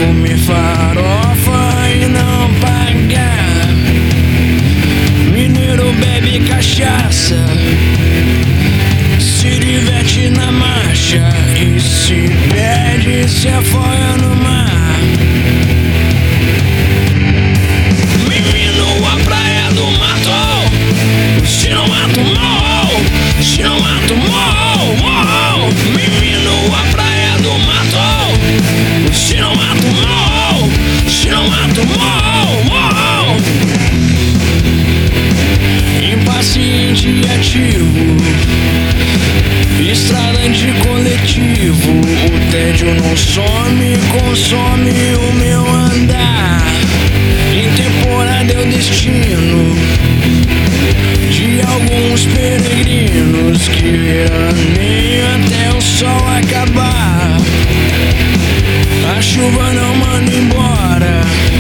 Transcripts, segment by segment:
comer farofa e não pagar. Mineiro bebe cachaça, se diverte na marcha e se perde, se afoga no mar. Menino, a praia do mato, se não mato, morro, se não mato, morro, morro. Menino, a praia do mato, se não mato, morro, se não mato, morro, morro. Impaciente e ativo, estralante coletivo, o tédio não some, consome o meu andar. Intemporada é o destino de alguns peregrinos que veraneiam até o sol acabar. A chuva não manda embora,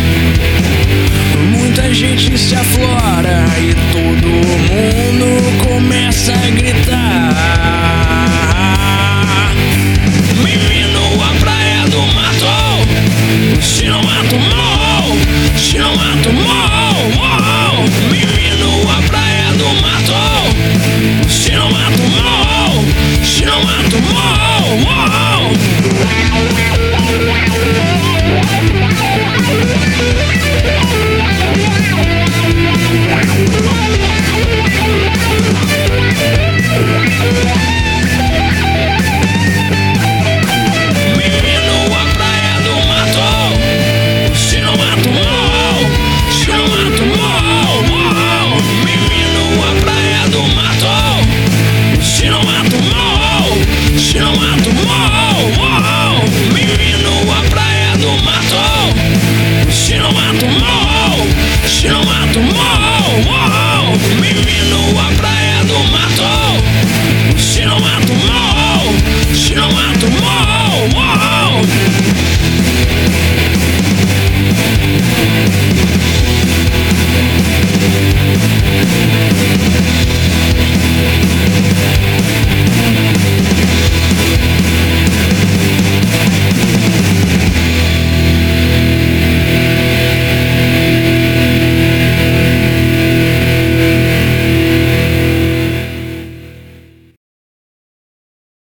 muita gente se aflora e todo mundo começa a gritar. Menino, a praia do mato, se não mato, morro, se não mato, morro, morro. Menino, a praia do mato, se não mato, morro, se não mato, morro, morro. Se não mato, morro, morro. Menino, a praia do mato, se não mato, morro, se não mato, morro, morro. Menino, a praia do mato, se não mato, morro, se não mato, morro.